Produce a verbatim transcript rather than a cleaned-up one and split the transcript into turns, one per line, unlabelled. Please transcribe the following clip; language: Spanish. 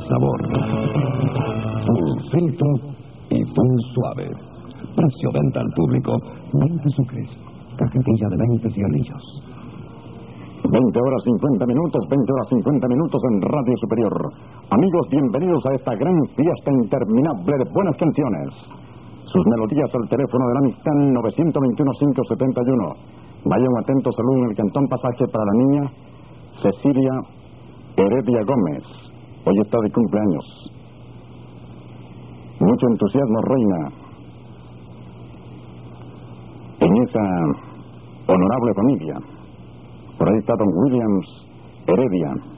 sabor. Full filtro y full suave. Precio venta al público, veinte sucres. Cajetilla de veinte cigarrillos.
veinte horas cincuenta minutos, veinte horas cincuenta minutos en Radio Superior. Amigos, bienvenidos a esta gran fiesta interminable de buenas canciones. Sus melodías al teléfono de la amistad nueve dos uno, cinco siete uno. Vaya un atento saludo en el Cantón Pasaje para la niña Cecilia Heredia Gómez. Hoy está de cumpleaños. Mucho entusiasmo reina en esa honorable familia. Por ahí está don Williams Heredia.